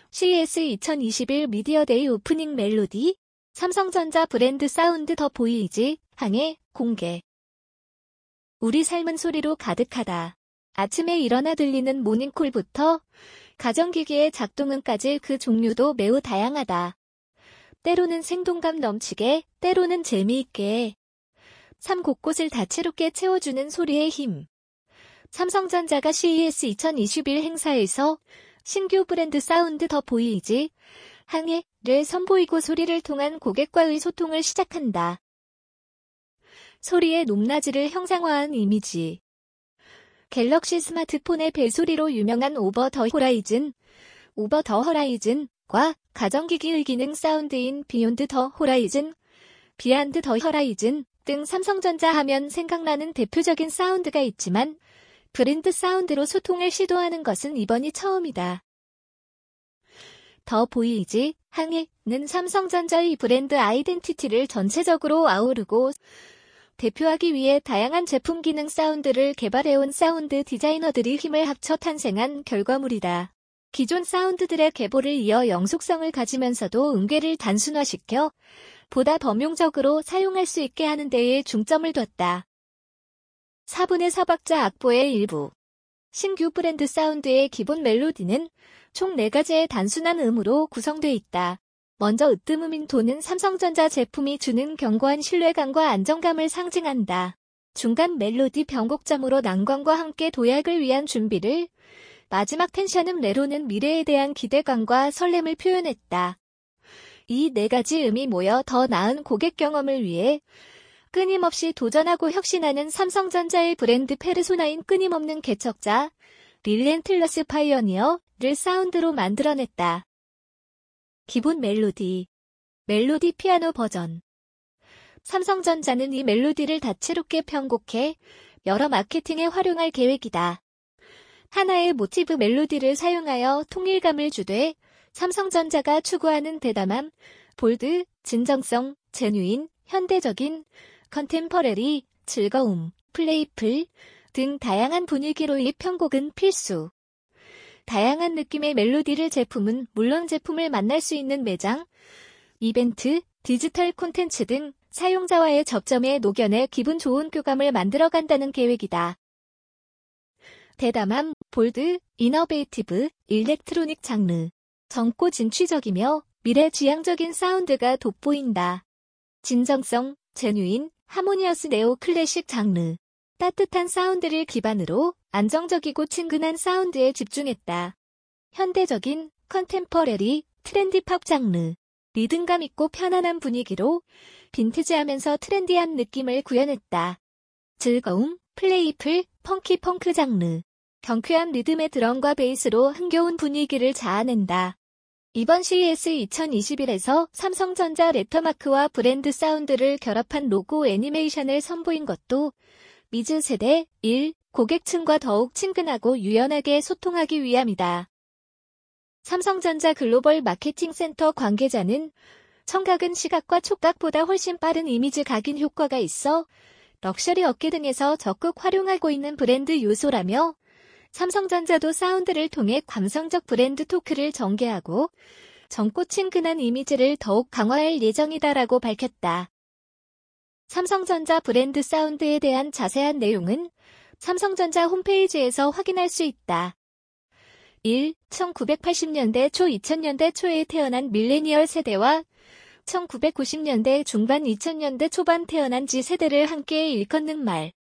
CES 2021 미디어데이 오프닝 멜로디, 삼성전자 브랜드 사운드 더 보이즈, 항해, 공개. 우리 삶은 소리로 가득하다. 아침에 일어나 들리는 모닝콜부터 가전기기의 작동음까지 그 종류도 매우 다양하다. 때로는 생동감 넘치게, 때로는 재미있게. 삶 곳곳을 다채롭게 채워주는 소리의 힘. 삼성전자가 CES 2021 행사에서 신규 브랜드 사운드 더 보이즈, 항해를 선보이고 소리를 통한 고객과의 소통을 시작한다. 소리의 높낮이를 형상화한 이미지. 갤럭시 스마트폰의 벨소리로 유명한 오버 더 호라이즌과 가전기기의 기능 사운드인 비욘드 더 호라이즌, 비안드 더 호라이즌 등 삼성전자 하면 생각나는 대표적인 사운드가 있지만 브랜드 사운드로 소통을 시도하는 것은 이번이 처음이다. 더 보이즈, 항해는 삼성전자의 브랜드 아이덴티티를 전체적으로 아우르고 대표하기 위해 다양한 제품 기능 사운드를 개발해온 사운드 디자이너들이 힘을 합쳐 탄생한 결과물이다. 기존 사운드들의 계보를 이어 영속성을 가지면서도 음계를 단순화시켜 보다 범용적으로 사용할 수 있게 하는 데에 중점을 뒀다. 4분의 4박자 악보의 일부. 신규 브랜드 사운드의 기본 멜로디는 총 4가지의 단순한 음으로 구성되어 있다. 먼저 으뜸음인 도는 삼성전자 제품이 주는 견고한 신뢰감과 안정감을 상징한다. 중간 멜로디 변곡점으로 난관과 함께 도약을 위한 준비를, 마지막 텐션음 레로는 미래에 대한 기대감과 설렘을 표현했다. 이 4가지 음이 모여 더 나은 고객 경험을 위해 끊임없이 도전하고 혁신하는 삼성전자의 브랜드 페르소나인 끊임없는 개척자, 릴렌틀러스 파이어니어를 사운드로 만들어냈다. 기본 멜로디 피아노 버전. 삼성전자는 이 멜로디를 다채롭게 편곡해 여러 마케팅에 활용할 계획이다. 하나의 모티브 멜로디를 사용하여 통일감을 주되 삼성전자가 추구하는 대담함, 볼드, 진정성, 제뉴인, 현대적인, 컨템퍼러리, 즐거움, 플레이풀 등 다양한 분위기로 이 편곡은 필수. 다양한 느낌의 멜로디를 제품은 물론 제품을 만날 수 있는 매장, 이벤트, 디지털 콘텐츠 등 사용자와의 접점에 녹여내 기분 좋은 교감을 만들어간다는 계획이다. 대담함, 볼드, 이너베이티브, 일렉트로닉 장르. 젊고 진취적이며 미래지향적인 사운드가 돋보인다. 진정성, 제뉴인, 하모니어스 네오 클래식 장르. 따뜻한 사운드를 기반으로 안정적이고 친근한 사운드에 집중했다. 현대적인, 컨템퍼러리, 트렌디 팝 장르. 리듬감 있고 편안한 분위기로 빈티지하면서 트렌디한 느낌을 구현했다. 즐거움, 플레이풀, 펑키 펑크 장르. 경쾌한 리듬의 드럼과 베이스로 흥겨운 분위기를 자아낸다. 이번 CES 2021에서 삼성전자 레터마크와 브랜드 사운드를 결합한 로고 애니메이션을 선보인 것도 미즈 세대 1 고객층과 더욱 친근하고 유연하게 소통하기 위함이다. 삼성전자 글로벌 마케팅 센터 관계자는 청각은 시각과 촉각보다 훨씬 빠른 이미지 각인 효과가 있어 럭셔리 업계 등에서 적극 활용하고 있는 브랜드 요소라며 삼성전자도 사운드를 통해 감성적 브랜드 토크를 전개하고 젊고 친근한 이미지를 더욱 강화할 예정이다라고 밝혔다. 삼성전자 브랜드 사운드에 대한 자세한 내용은 삼성전자 홈페이지에서 확인할 수 있다. 1. 1980년대 초 2000년대 초에 태어난 밀레니얼 세대와 1990년대 중반 2000년대 초반 태어난 Z 세대를 함께 일컫는 말.